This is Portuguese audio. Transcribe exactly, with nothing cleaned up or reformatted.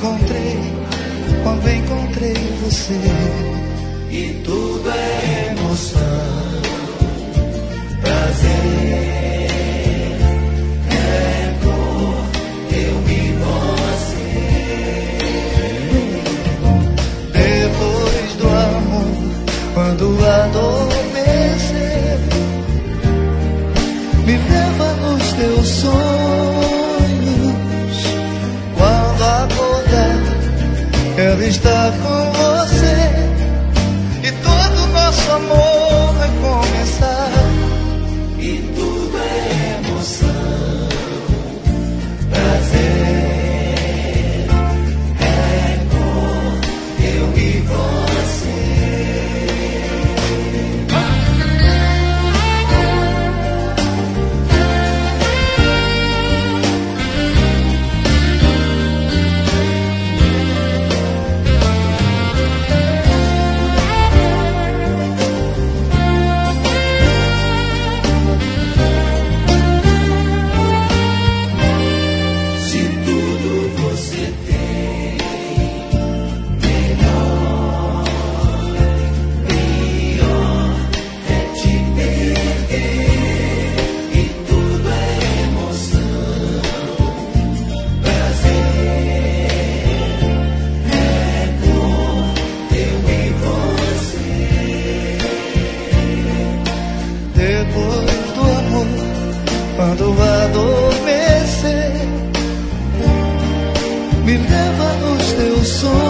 encontrei, quando encontrei você. E tudo é emoção, prazer, é cor, eu e você. Depois do amor, quando adormecer, me leva nos teus sonhos. Quando acordar, quero estar com você. E todo nosso amor vai começar. E tudo é emoção, prazer, é cor, eu e você. Quando adormecer, me leva nos teus sonhos.